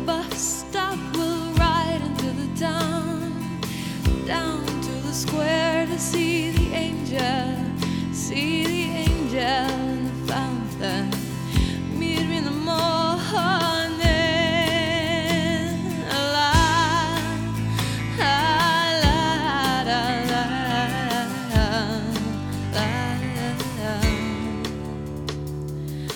bus stop, we'll ride into the town, down to the square to see the angel, see the